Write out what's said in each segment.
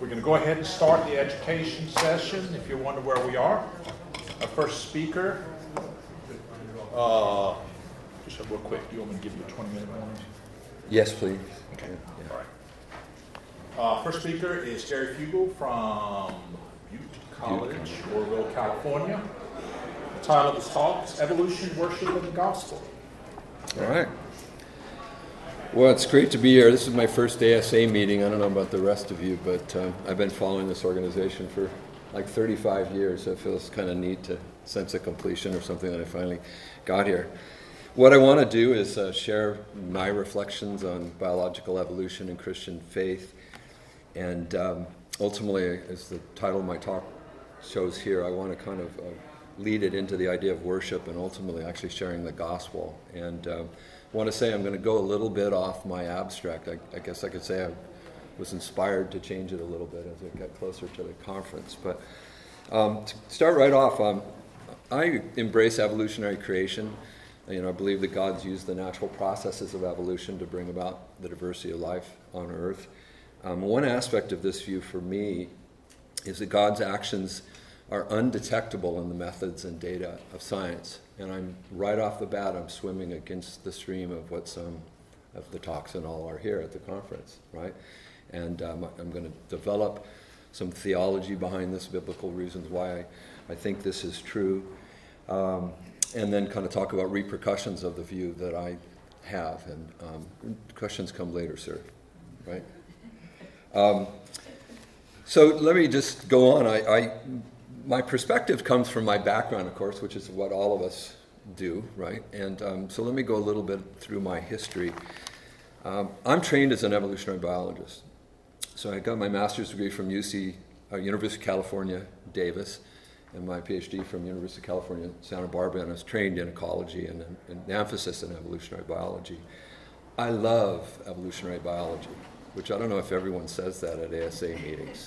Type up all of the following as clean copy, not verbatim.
We're going to go ahead and start the education session. If you wonder where we are, our first speaker, just real quick, do you want me to give you a 20-minute warning? Yes, please. Okay. Yeah. All right. First speaker is Gary Fugel from Butte College, Oroville, California. The title of his talk is Evolution, Worship, and the Gospel. All right. Well, it's great to be here. This is my first ASA meeting. I don't know about the rest of you, but I've been following this organization for like 35 years. So it feels kind of neat to sense of completion or something that I finally got here. What I want to do is share my reflections on biological evolution and Christian faith. And ultimately, as the title of my talk shows here, I want to kind of lead it into the idea of worship and ultimately actually sharing the gospel. And I want to say I'm going to go a little bit off my abstract. I guess I could say I was inspired to change it a little bit as I got closer to the conference. But to start right off, I embrace evolutionary creation. I believe that God's used the natural processes of evolution to bring about the diversity of life on Earth. One aspect of this view for me is that God's actions are undetectable in the methods and data of science. And I'm right off the bat, I'm swimming against the stream of what some of the talks and all are here at the conference, right? And I'm going to develop some theology behind this, biblical reasons why I think this is true, and then kind of talk about repercussions of the view that I have. And questions come later, sir, right? So let me just go on. My perspective comes from my background, of course, which is what all of us do, right? And so let me go a little bit through my history. I'm trained as an evolutionary biologist. So I got my master's degree from University of California, Davis, and my PhD from University of California, Santa Barbara, and I was trained in ecology and an emphasis in evolutionary biology. I love evolutionary biology, which I don't know if everyone says that at ASA meetings,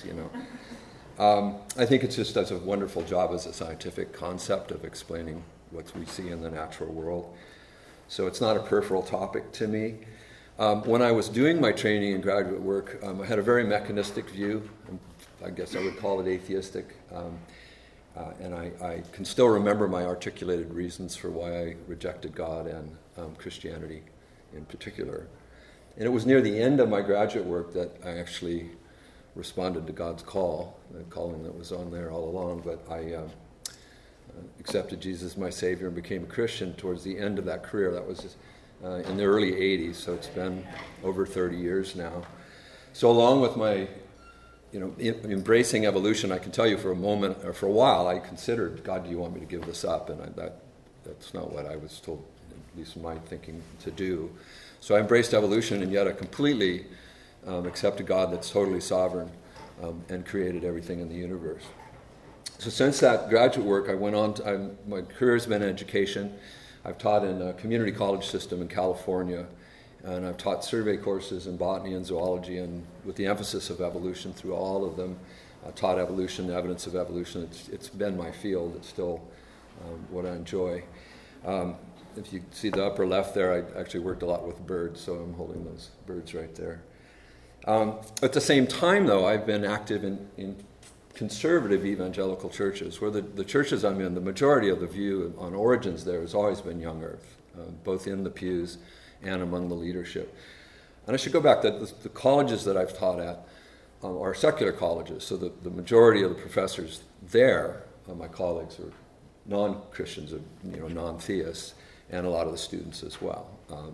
I think it just does a wonderful job as a scientific concept of explaining what we see in the natural world. So it's not a peripheral topic to me. When I was doing my training and graduate work, I had a very mechanistic view. I guess I would call it atheistic. And I can still remember my articulated reasons for why I rejected God and Christianity in particular. And it was near the end of my graduate work that I actually responded to God's call, the calling that was on there all along, but I accepted Jesus as my Savior and became a Christian towards the end of that career. That was in the early 80s, so it's been over 30 years now. So along with my embracing evolution, I can tell you for a moment, or for a while, I considered, God, do you want me to give this up? And that's not what I was told, at least in my thinking, to do. So I embraced evolution, and yet I completely accepted God that's totally sovereign and created everything in the universe. So since that graduate work, I went on, my career's been in education. I've taught in a community college system in California, and I've taught survey courses in botany and zoology, and with the emphasis of evolution through all of them. I taught evolution, evidence of evolution. It's been my field. It's still what I enjoy. If you see the upper left there, I actually worked a lot with birds, so I'm holding those birds right there. At the same time, though, I've been active in conservative evangelical churches, where the churches I'm in, the majority of the view on origins there has always been young earth, both in the pews and among the leadership. And I should go back, that the colleges that I've taught at are secular colleges, so the majority of the professors there, my colleagues, are non-Christians, or non-theists, and a lot of the students as well.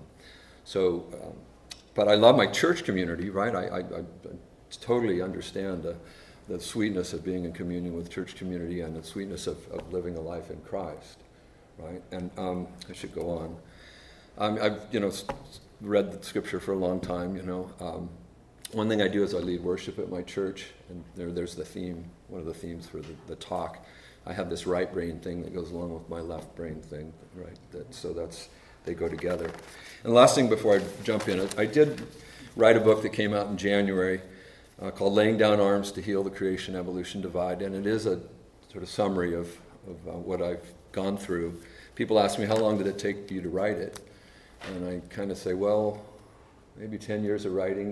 But I love my church community, right? I totally understand the sweetness of being in communion with church community and the sweetness of living a life in Christ, right? And I should go on. I've read the scripture for a long time. One thing I do is I lead worship at my church, and there's the theme, one of the themes for the talk. I have this right brain thing that goes along with my left brain thing, right? They go together. And the last thing before I jump in, I did write a book that came out in January called Laying Down Arms to Heal the Creation-Evolution Divide, and it is a sort of summary of what I've gone through. People ask me, how long did it take you to write it? And I kind of say, well, maybe 10 years of writing, but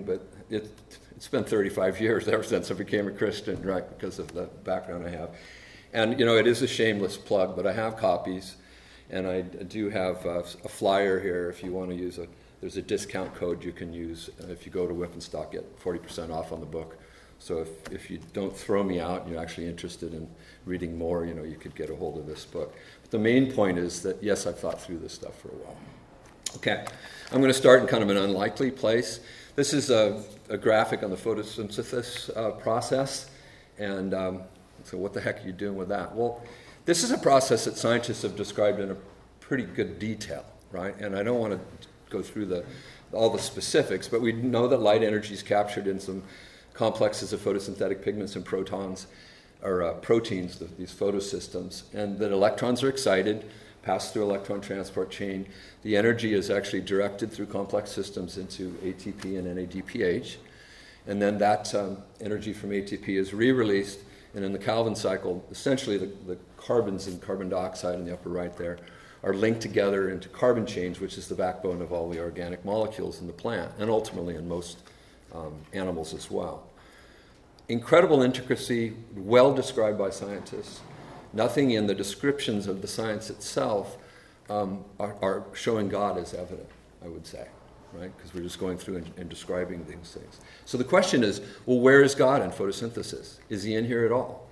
it's been 35 years ever since I became a Christian, right, because of the background I have. And, it is a shameless plug, but I have copies, and I do have a flyer here if you want to use there's a discount code you can use if you go to Whip and Stock, get 40% off on the book. So if you don't throw me out and you're actually interested in reading more, you could get a hold of this book. But the main point is that, yes, I've thought through this stuff for a while. Okay, I'm going to start in kind of an unlikely place. This is a graphic on the photosynthesis process, and so what the heck are you doing with that? Well, this is a process that scientists have described in a pretty good detail, right? And I don't want to go through all the specifics, but we know that light energy is captured in some complexes of photosynthetic pigments and protons, or proteins, these photosystems, and that electrons are excited, pass through electron transport chain. The energy is actually directed through complex systems into ATP and NADPH, and then that energy from ATP is re-released, and in the Calvin cycle, essentially the carbons in carbon dioxide in the upper right there are linked together into carbon chains, which is the backbone of all the organic molecules in the plant, and ultimately in most animals as well. Incredible intricacy, well described by scientists. Nothing in the descriptions of the science itself are showing God as evident, I would say, right? Because we're just going through and describing these things. So the question is, well, where is God in photosynthesis? Is he in here at all?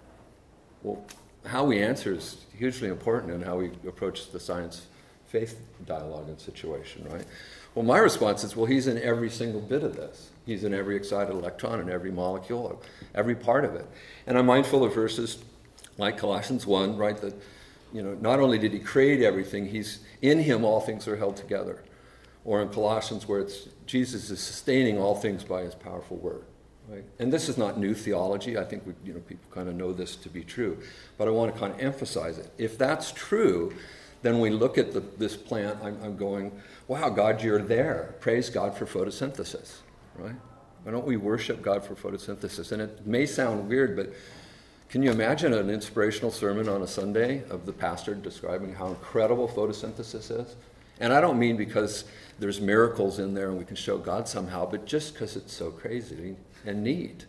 Well, how we answer is hugely important in how we approach the science-faith dialogue and situation, right? Well, my response is, well, he's in every single bit of this. He's in every excited electron, in every molecule, every part of it. And I'm mindful of verses like Colossians 1, right, that, not only did he create everything, he's in him all things are held together. Or in Colossians where it's Jesus is sustaining all things by his powerful word. Right? And this is not new theology. I think people kind of know this to be true. But I want to kind of emphasize it. If that's true, then we look at this plant, I'm going, wow, God, you're there. Praise God for photosynthesis, right? Why don't we worship God for photosynthesis? And it may sound weird, but can you imagine an inspirational sermon on a Sunday of the pastor describing how incredible photosynthesis is? And I don't mean because there's miracles in there and we can show God somehow, but just because it's so crazy and neat,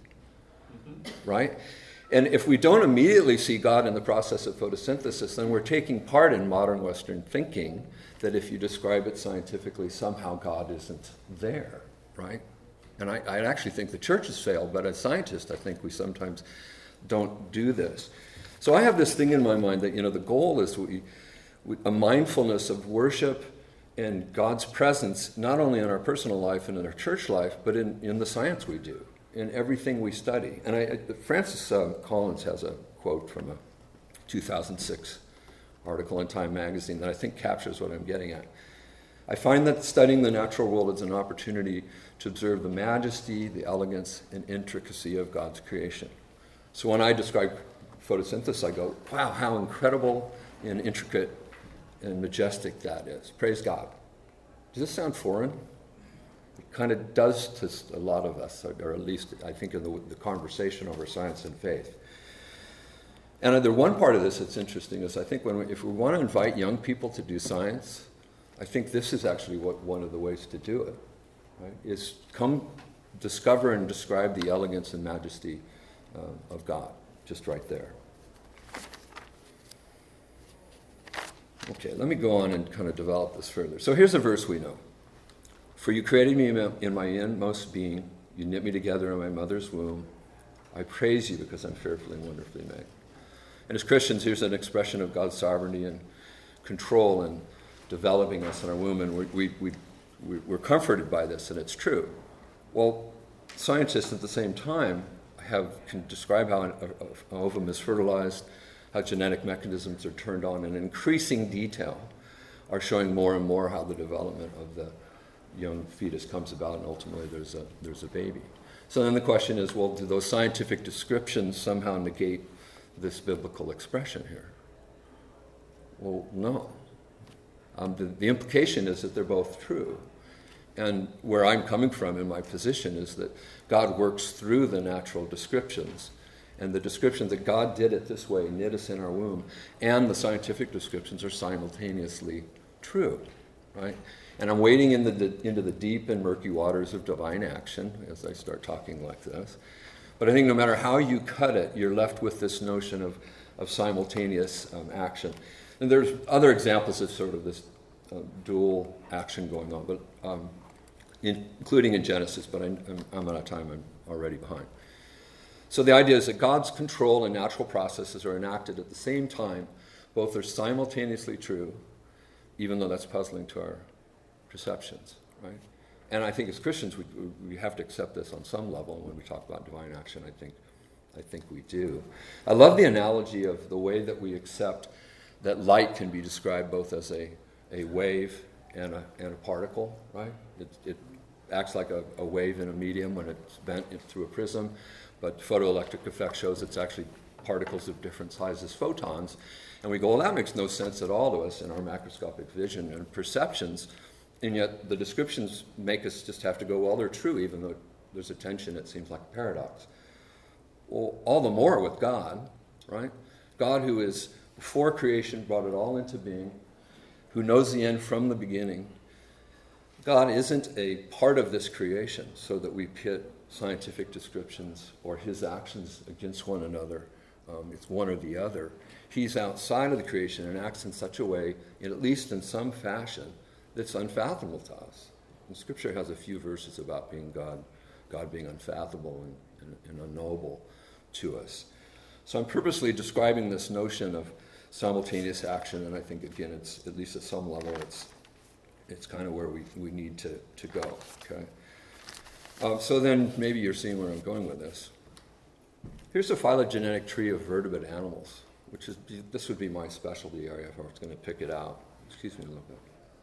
right? And if we don't immediately see God in the process of photosynthesis, then we're taking part in modern Western thinking that if you describe it scientifically, somehow God isn't there, right? And I actually think the church has failed, but as scientists, I think we sometimes don't do this. So I have this thing in my mind that, the goal is a mindfulness of worship and God's presence, not only in our personal life and in our church life, but in the science we do, in everything we study. And Francis Collins has a quote from a 2006 article in Time magazine that I think captures what I'm getting at. I find that studying the natural world is an opportunity to observe the majesty, the elegance, and intricacy of God's creation. So when I describe photosynthesis, I go, wow, how incredible and intricate and majestic that is. Praise God. Does this sound foreign? It kind of does to a lot of us, or at least I think in the conversation over science and faith. And the one part of this that's interesting is I think if we want to invite young people to do science, I think this is actually one of the ways to do it, right? Is come discover and describe the elegance and majesty of God, just right there. Okay, let me go on and kind of develop this further. So here's a verse we know. For you created me in my inmost being. You knit me together in my mother's womb. I praise you because I'm fearfully and wonderfully made. And as Christians, here's an expression of God's sovereignty and control in developing us in our womb. And we're comforted by this, and it's true. Well, scientists at the same time can describe how an ovum is fertilized, how genetic mechanisms are turned on in increasing detail, are showing more and more how the development of the young fetus comes about, and ultimately there's a baby. So then the question is, well, do those scientific descriptions somehow negate this biblical expression here? Well, no. The implication is that they're both true. And where I'm coming from in my position is that God works through the natural descriptions. And the description that God did it this way, knit us in our womb, and the scientific descriptions are simultaneously true, right? And I'm wading into the deep and murky waters of divine action as I start talking like this. But I think no matter how you cut it, you're left with this notion of simultaneous action. And there's other examples of sort of this dual action going on, but including in Genesis, but I'm out of time. I'm already behind. So the idea is that God's control and natural processes are enacted at the same time. Both are simultaneously true, even though that's puzzling to our perceptions, right? And I think as Christians, we have to accept this on some level. When we talk about divine action, I think we do. I love the analogy of the way that we accept that light can be described both as a wave and a particle, right? It acts like a wave in a medium when it's bent through a prism, but photoelectric effect shows it's actually particles of different sizes, photons. And we go, well, that makes no sense at all to us in our macroscopic vision and perceptions. And yet the descriptions make us just have to go, well, they're true, even though there's a tension, it seems like a paradox. Well, all the more with God, right? God, who is before creation, brought it all into being, who knows the end from the beginning. God isn't a part of this creation so that we pit scientific descriptions or his actions against one another. It's one or the other. He's outside of the creation and acts in such a way, at least in some fashion, that's unfathomable to us. And Scripture has a few verses about being God being unfathomable and unknowable to us. So I'm purposely describing this notion of simultaneous action, and I think, again, it's at least at some level, it's kind of where we need to go, okay? So then maybe you're seeing where I'm going with this. Here's a phylogenetic tree of vertebrate animals, this would be my specialty area if I was going to pick it out. Excuse me a little bit.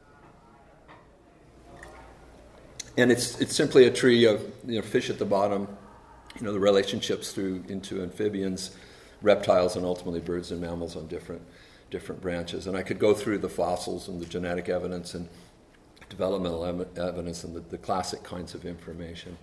And it's simply a tree of fish at the bottom, the relationships through into amphibians, reptiles, and ultimately birds and mammals on different branches. And I could go through the fossils and the genetic evidence and developmental evidence and the classic kinds of information.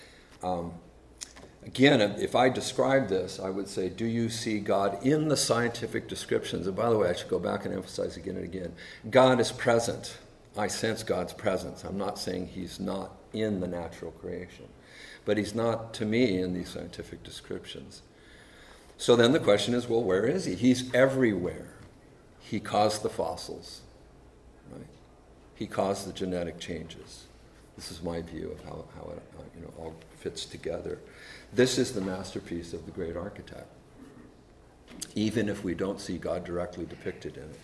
Again, if I describe this, I would say, do you see God in the scientific descriptions? And by the way, I should go back and emphasize again and again. God is present. I sense God's presence. I'm not saying he's not in the natural creation, but he's not, to me, in these scientific descriptions. So then the question is, well, where is he? He's everywhere. He caused the fossils, right? He caused the genetic changes. This is my view of how it all fits together. This is the masterpiece of the great architect, even if we don't see God directly depicted in it.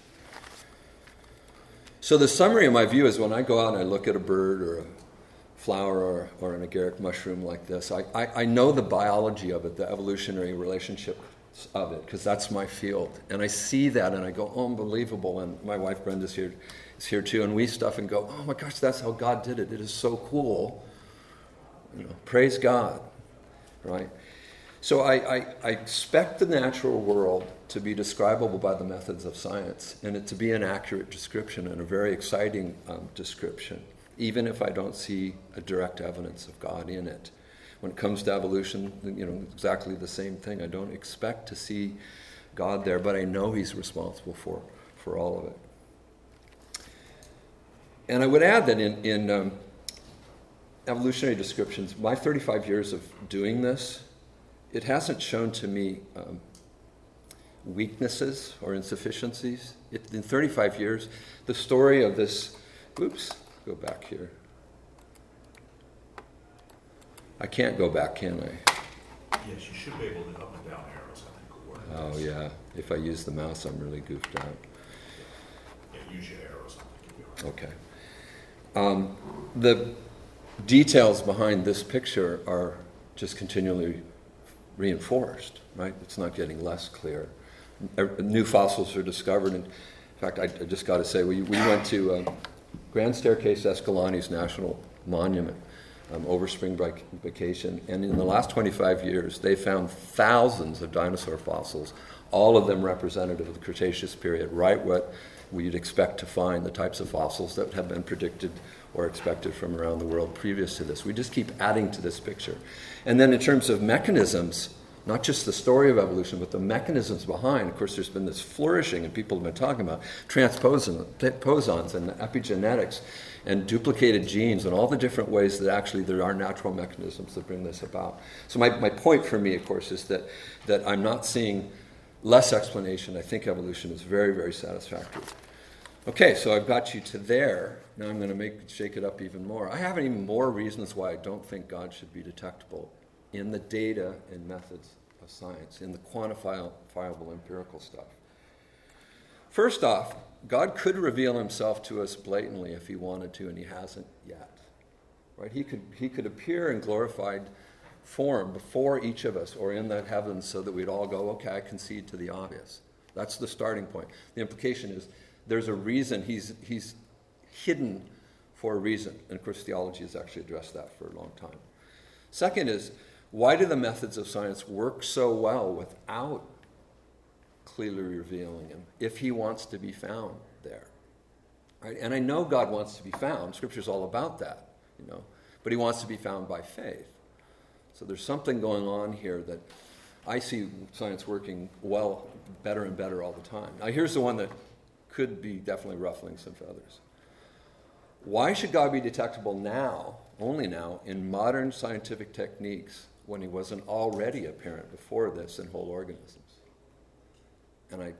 So the summary of my view is when I go out and I look at a bird or a flower or an agaric mushroom like this, I know the biology of it, the evolutionary relationship of it, because that's my field. And I see that and I go, oh, unbelievable. And my wife Brenda is here too, and we stuff and go, oh my gosh, that's how God did it. It is so cool. Praise God, right? So I expect the natural world to be describable by the methods of science, and it to be an accurate description and a very exciting description, even if I don't see a direct evidence of God in it. When it comes to evolution, exactly the same thing. I don't expect to see God there, but I know he's responsible for all of it. And I would add that in evolutionary descriptions, my 35 years of doing this, it hasn't shown to me weaknesses or insufficiencies. In 35 years, the story of this, go back here. I can't go back, can I? Yes, you should be able to up and down arrows, I think, will work. Oh, yeah. If I use the mouse, I'm really goofed out. Yeah, use your arrows, I think you'll be all right. Okay. The details behind this picture are just continually reinforced, right? It's not getting less clear. New fossils are discovered. And in fact, I just got to say, we went to Grand Staircase Escalante National Monument over spring break vacation, and in the last 25 years, they found thousands of dinosaur fossils, all of them representative of the Cretaceous period, right what we'd expect to find, the types of fossils that have been predicted or expected from around the world previous to this. We just keep adding to this picture. And then in terms of mechanisms, not just the story of evolution, but the mechanisms behind. Of course, there's been this flourishing, and people have been talking about transposons and epigenetics. and duplicated genes and all the different ways that actually there are natural mechanisms that bring this about. So my point for me, of course, is that I'm not seeing less explanation. I think evolution is very, very satisfactory. Okay, so I've got you to there. Now I'm going to shake it up even more. I have even more reasons why I don't think God should be detectable in the data and methods of science, in the quantifiable empirical stuff. First off, God could reveal himself to us blatantly if he wanted to, and he hasn't yet. Right? He could appear in glorified form before each of us or in the heavens so that we'd all go, okay, I concede to the obvious. That's the starting point. The implication is there's a reason he's hidden for a reason. And of course, theology has actually addressed that for a long time. Second is, why do the methods of science work so well without clearly revealing him if he wants to be found there? Right? And I know God wants to be found. Scripture's all about that, but he wants to be found by faith. So there's something going on here that I see science working well, better and better all the time. Now here's the one that could be definitely ruffling some feathers. Why should God be detectable now, only now, in modern scientific techniques when he wasn't already apparent before this in whole organisms? And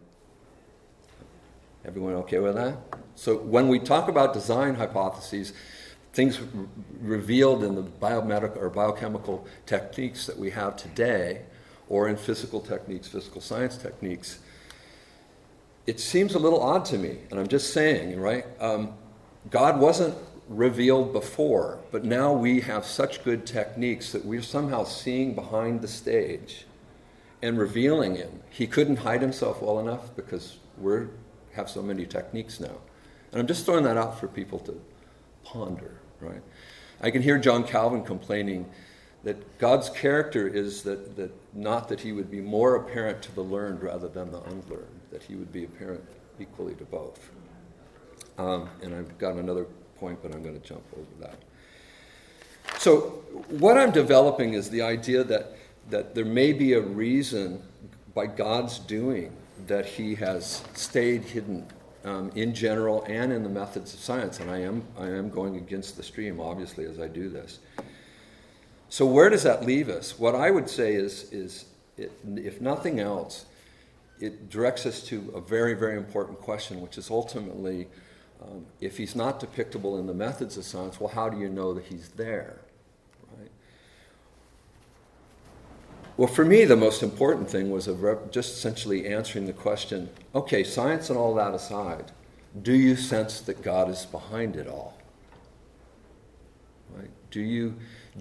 everyone okay with that? So when we talk about design hypotheses, things revealed in the biomedical or biochemical techniques that we have today, or in physical techniques, physical science techniques, it seems a little odd to me, and I'm just saying, right? God wasn't revealed before, but now we have such good techniques that we're somehow seeing behind the stage and revealing him. He couldn't hide himself well enough because we have so many techniques now. And I'm just throwing that out for people to ponder, right? I can hear John Calvin complaining that God's character is that not that he would be more apparent to the learned rather than the unlearned, that he would be apparent equally to both. And I've got another point, but I'm going to jump over that. So what I'm developing is the idea that there may be a reason by God's doing that he has stayed hidden in general and in the methods of science, and I am going against the stream, obviously, as I do this. So where does that leave us? What I would say is if nothing else, it directs us to a very, very important question, which is ultimately, if he's not depictable in the methods of science, well, how do you know that he's there? Right? Well, for me, the most important thing was just essentially answering the question, okay, science and all that aside, do you sense that God is behind it all? Right? Do you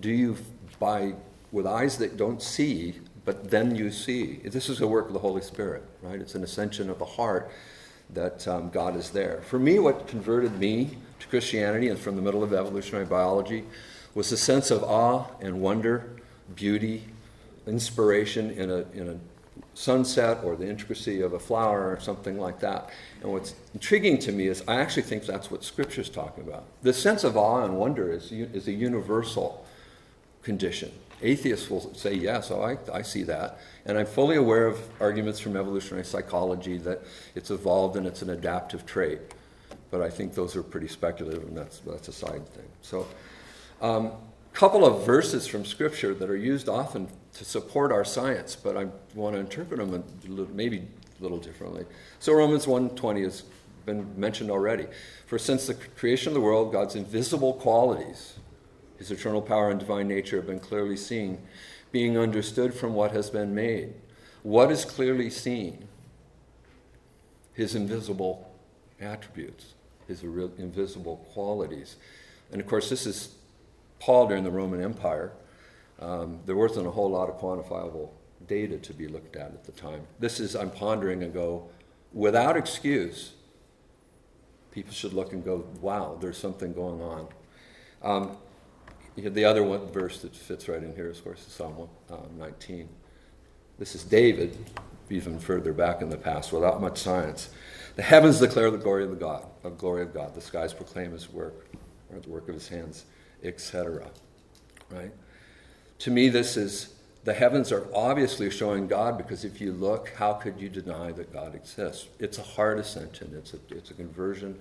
with eyes that don't see, but then you see? This is a work of the Holy Spirit, right? It's an ascension of the heart that God is there. For me, what converted me to Christianity and from the middle of evolutionary biology was a sense of awe and wonder, beauty, inspiration in a sunset or the intricacy of a flower or something like that. And what's intriguing to me is I actually think that's what Scripture's talking about. The sense of awe and wonder is a universal condition. Atheists will say, yes, I see that. And I'm fully aware of arguments from evolutionary psychology that it's evolved and it's an adaptive trait. But I think those are pretty speculative, and that's a side thing. So a couple of verses from Scripture that are used often to support our science, but I want to interpret them maybe a little differently. So Romans 1:20 has been mentioned already. For since the creation of the world, God's invisible qualities, his eternal power and divine nature, have been clearly seen, being understood from what has been made. What is clearly seen? His invisible attributes, his invisible qualities. And of course, this is Paul during the Roman Empire. There wasn't a whole lot of quantifiable data to be looked at the time. I'm pondering and go, without excuse, people should look and go, wow, there's something going on. The other one verse that fits right in here, of course, is Psalm 19. This is David, even further back in the past, without much science. The heavens declare the glory of God. The skies proclaim his work, or the work of his hands, etc. Right? To me, the heavens are obviously showing God, because if you look, how could you deny that God exists? It's a heart ascension. It's a conversion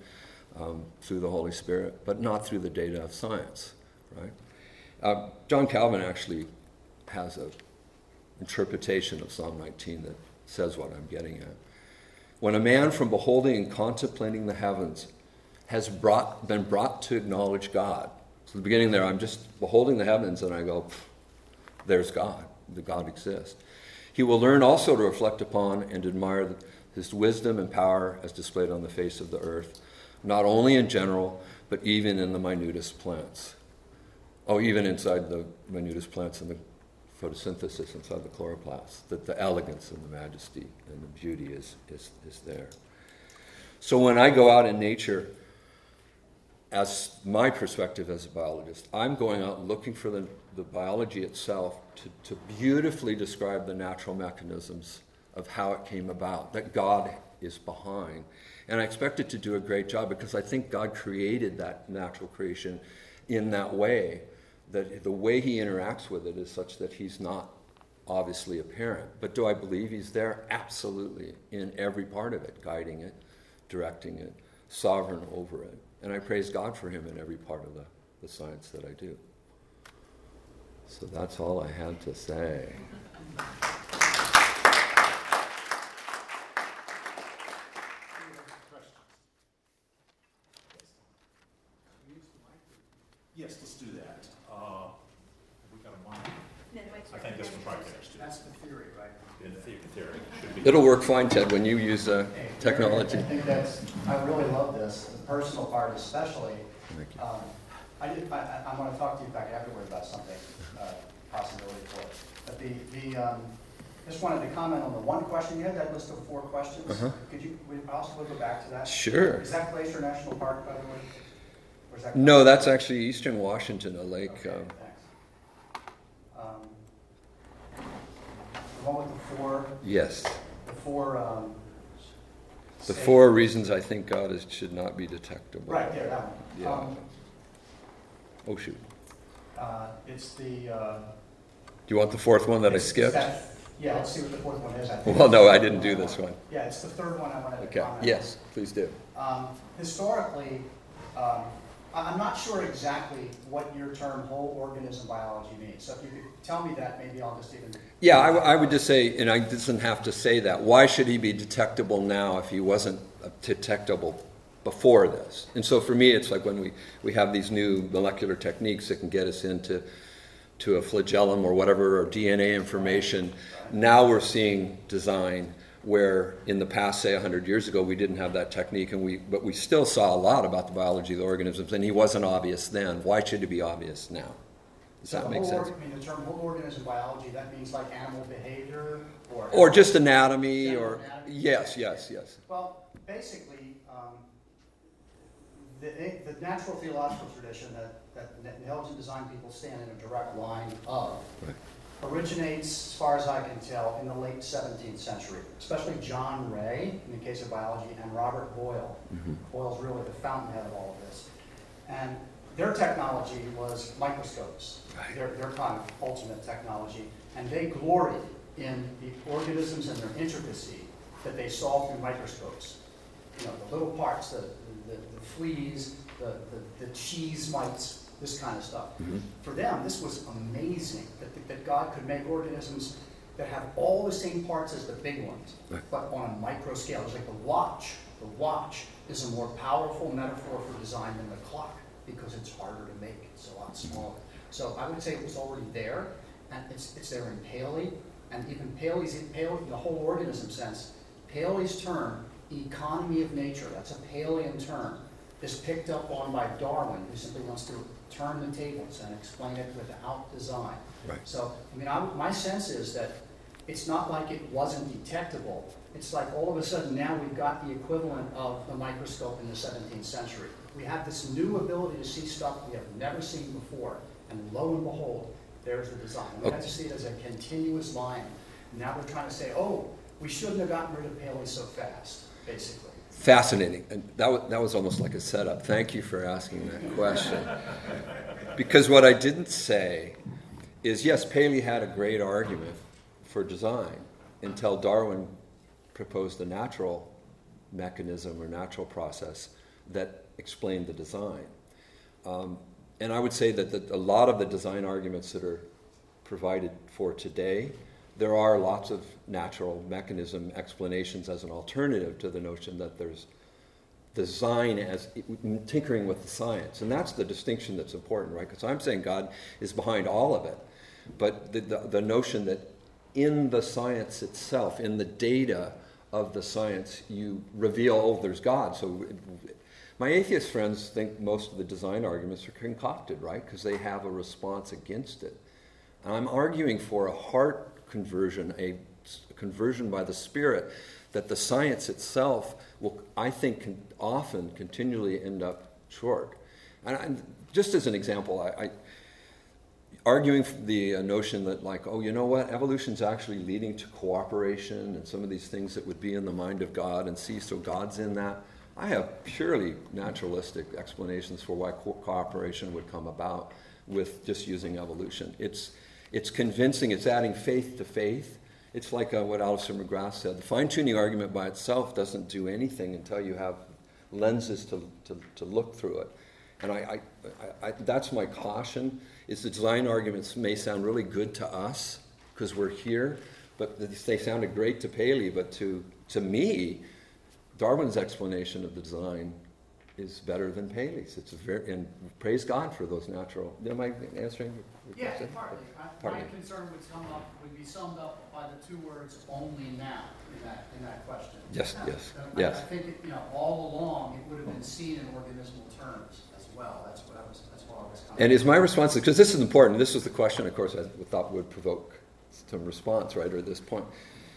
through the Holy Spirit, but not through the data of science, right? John Calvin actually has an interpretation of Psalm 19 that says what I'm getting at. When a man from beholding and contemplating the heavens has been brought to acknowledge God. So the beginning there, I'm just beholding the heavens and I go, there's God. The God exists. He will learn also to reflect upon and admire his wisdom and power as displayed on the face of the earth, not only in general, but even in the minutest plants. Oh, even inside the minutest plants in the photosynthesis inside the chloroplasts, that the elegance and the majesty and the beauty is there. So when I go out in nature, as my perspective as a biologist, I'm going out looking for the biology itself to beautifully describe the natural mechanisms of how it came about, that God is behind. And I expect it to do a great job because I think God created that natural creation in that way, that the way he interacts with it is such that he's not obviously apparent. But do I believe he's there? Absolutely, in every part of it, guiding it, directing it, sovereign over it. And I praise God for him in every part of the science that I do. So that's all I had to say. Yes, let's do that. We got a mic. I think this one's right there. That's the theory, right? In theory, should be. It'll work fine, Ted, when you use technology. I think I really love this, the personal part especially. Thank you. I want to talk to you back afterward about something, possibility for it. But just wanted to comment on the one question. You had that list of 4 questions. Uh-huh. Could you possibly go back to that? Sure. Is that Glacier National Park, by the way? Or is that No, that's actually Eastern Washington, a lake. Okay, thanks. The one with the 4. Yes. The 4. The 4 reasons I think God should not be detectable. Right there, that one. Yeah. Oh, shoot. It's the. Do you want the 4th one that I skipped? Yeah, let's see what the 4th one is. Well, no, I didn't do this one. Yeah, it's the 3rd one I wanted to Okay. comment on. Yes, please do. Historically, I'm not sure exactly what your term whole organism biology means. So if you could tell me that, maybe I'll just even... Yeah, I would just say, and I doesn't have to say that, why should he be detectable now if he wasn't detectable before this? And so for me, it's like when we have these new molecular techniques that can get us into a flagellum or whatever, or DNA information. Now we're seeing design where in the past, say 100 years ago, we didn't have that technique, but we still saw a lot about the biology of the organisms, and he wasn't obvious then. Why should he be obvious now? Does that make sense? I mean, the term whole organism biology, that means like animal behavior or just anatomy, general or anatomy? yes. Well, basically, the natural theological tradition that intelligent design people stand in a direct line of originates, as far as I can tell, in the late 17th century, especially John Ray, in the case of biology, and Robert Boyle. Mm-hmm. Boyle's really the fountainhead of all of this. And their technology was microscopes, their kind of ultimate technology, and they gloried in the organisms and their intricacy that they saw through microscopes. You know, the little parts, the fleas, the cheese mites, this kind of stuff. Mm-hmm. For them, this was amazing that God could make organisms that have all the same parts as the big ones, but on a micro scale. It's like the watch. The watch is a more powerful metaphor for design than the clock because it's harder to make. It's a lot smaller. So I would say it was already there, and it's there in Paley, and even Paley's in the whole organism sense. Paley's term, economy of nature, that's a Palean term, is picked up on by Darwin, who simply wants to turn the tables and explain it without design. Right. So, I mean, my sense is that it's not like it wasn't detectable. It's like all of a sudden now we've got the equivalent of the microscope in the 17th century. We have this new ability to see stuff we have never seen before, and lo and behold, there's the design. We have to see it as a continuous line. Now we're trying to say, oh, we shouldn't have gotten rid of Paley so fast, basically. Fascinating. And that was almost like a setup. Thank you for asking that question. Because what I didn't say is, yes, Paley had a great argument for design until Darwin proposed the natural mechanism or natural process that explain the design. And I would say that a lot of the design arguments that are provided for today, there are lots of natural mechanism explanations as an alternative to the notion that there's design as tinkering with the science. And that's the distinction that's important, right? Because I'm saying God is behind all of it. But the notion that in the science itself, in the data of the science, you reveal, oh, there's God. So my atheist friends think most of the design arguments are concocted, right? Because they have a response against it. And I'm arguing for a heart conversion, a conversion by the Spirit, that the science itself will, I think, can often continually end up short. And just as an example, I arguing the notion that, like, oh, you know what, evolution's actually leading to cooperation and some of these things that would be in the mind of God, and see, so God's in that. I have purely naturalistic explanations for why cooperation would come about with just using evolution. It's convincing, it's adding faith to faith. It's like what Alistair McGrath said. The fine-tuning argument by itself doesn't do anything until you have lenses to look through it. And I that's my caution, is the design arguments may sound really good to us because we're here, but they sounded great to Paley, but to me, Darwin's explanation of the design is better than Paley's. And praise God for those natural. Am I answering? Yeah, partly. My concern would be summed up by the two words "only now" in that question. Yes. I think all along it would have been seen in organismal terms as well. That's what I was coming. And is my response, because this is important. This was the question, of course, I thought would provoke some response, right, or at this point.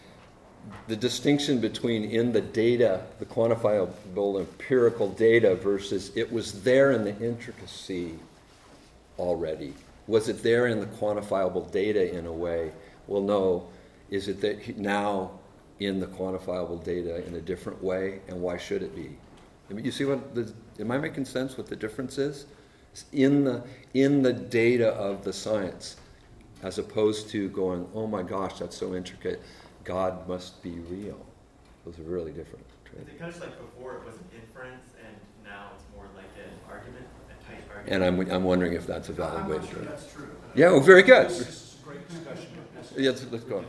The distinction between in the data, the quantifiable empirical data, versus it was there in the intricacy already. Was it there in the quantifiable data in a way? Well, no. Is it that now in the quantifiable data in a different way, and why should it be? I mean, you see am I making sense what the difference is? It's in the data of the science, as opposed to going, oh my gosh, that's so intricate. God must be real. Those are really different. Right? It kind of like before it was an inference, and now it's more like an argument, a tight argument. And I'm wondering if that's a valid way to do it. That's true. Yeah, well, very good. This is a great discussion. Yes, let's go.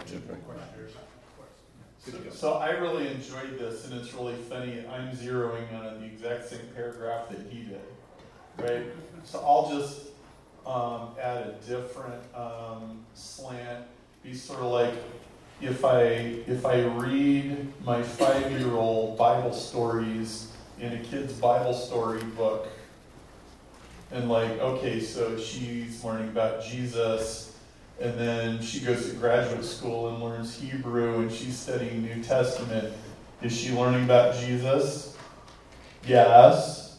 So I really enjoyed this, and it's really funny. I'm zeroing on the exact same paragraph that he did, right? So I'll just add a different slant. Be sort of like, if I read my 5-year-old Bible stories in a kid's Bible story book, and like, okay, so she's learning about Jesus, and then she goes to graduate school and learns Hebrew, and she's studying New Testament. Is she learning about Jesus? Yes.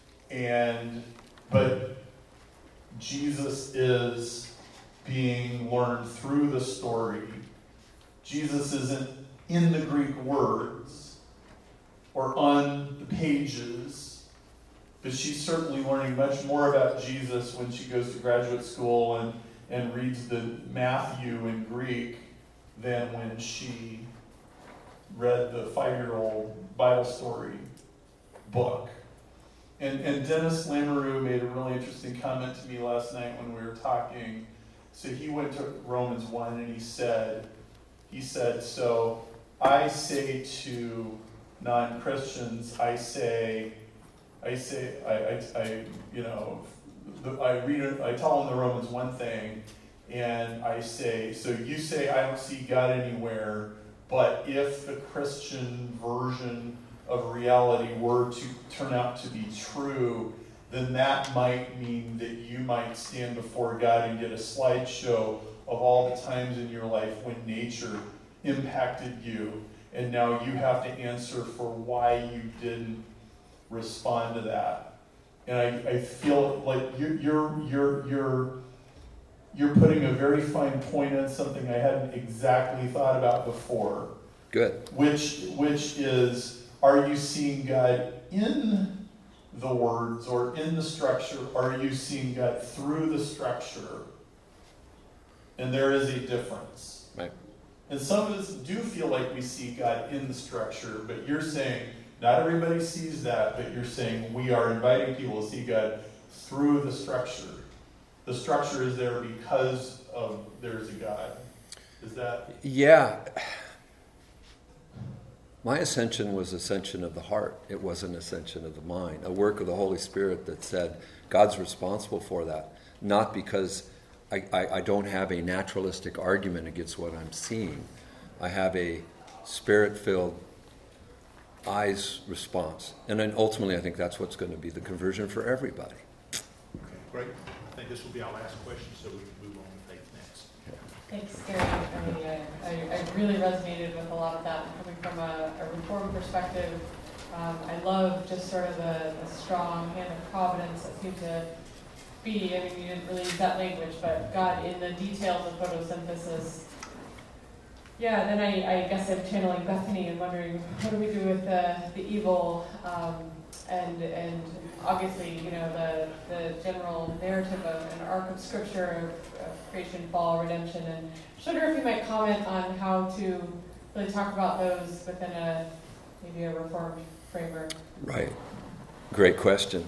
But Jesus is being learned through the story. Jesus isn't in the Greek words or on the pages, but she's certainly learning much more about Jesus when she goes to graduate school and reads the Matthew in Greek than when she read the 5-year-old Bible story book. And Dennis Lamoureux made a really interesting comment to me last night when we were talking. So he went to Romans 1 and he said, so I say to non-Christians, I tell them the Romans 1 thing, and I say, so you say I don't see God anywhere, but if the Christian version of reality were to turn out to be true, then that might mean that you might stand before God and get a slideshow of all the times in your life when nature impacted you, and now you have to answer for why you didn't respond to that. And I feel like you're putting a very fine point on something I hadn't exactly thought about before. Good. Which is, are you seeing God in the words or in the structure? Are you seeing God through the structure? And there is a difference. Right. And some of us do feel like we see God in the structure, but you're saying Not everybody sees that, but you're saying we are inviting people to see God through the structure. The structure is there because of there's a God. Is that? Yeah. My ascension was ascension of the heart. It wasn't ascension of the mind. A work of the Holy Spirit that said God's responsible for that. Not because I don't have a naturalistic argument against what I'm seeing. I have a spirit-filled eyes response. And then ultimately I think that's what's going to be the conversion for everybody. Okay, great. I think this will be our last question, so we can move on to Faith next. Thanks, Gary. I really resonated with a lot of that coming from a Reformed perspective. I love just sort of the strong hand of providence that seemed to be, I mean, you didn't really use that language, but God in the details of photosynthesis. Yeah, then I guess I'm channeling Bethany and wondering, what do we do with the evil, and obviously, the general narrative of an arc of scripture of creation, fall, redemption, and I wonder if you might comment on how to really talk about those within maybe a Reformed framework. Right. Great question.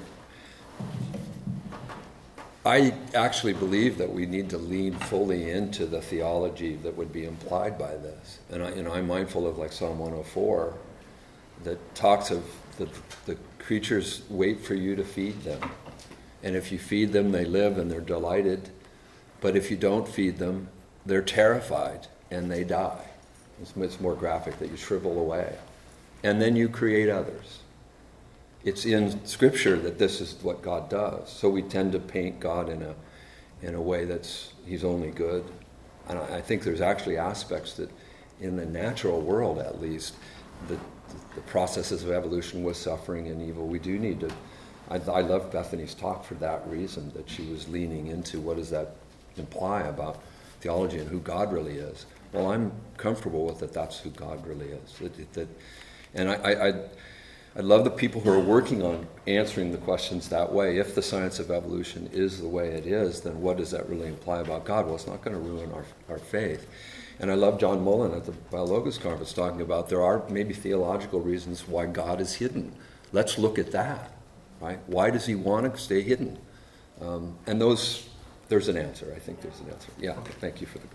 I actually believe that we need to lean fully into the theology that would be implied by this. And I'm mindful of like Psalm 104 that talks of the creatures wait for you to feed them. And if you feed them, they live and they're delighted. But if you don't feed them, they're terrified and they die. It's more graphic that you shrivel away. And then you create others. It's in Scripture that this is what God does. So we tend to paint God in a way that's He's only good. And I think there's actually aspects that in the natural world, at least, the processes of evolution with suffering and evil, we do need to. I love Bethany's talk for that reason, that she was leaning into what does that imply about theology and who God really is. Well, I'm comfortable with that. That's who God really is. And I love the people who are working on answering the questions that way. If the science of evolution is the way it is, then what does that really imply about God? Well, it's not going to ruin our faith. And I love John Mullen at the Biologos Conference talking about there are maybe theological reasons why God is hidden. Let's look at that, right? Why does He want to stay hidden? And there's an answer. I think there's an answer. Yeah, thank you for the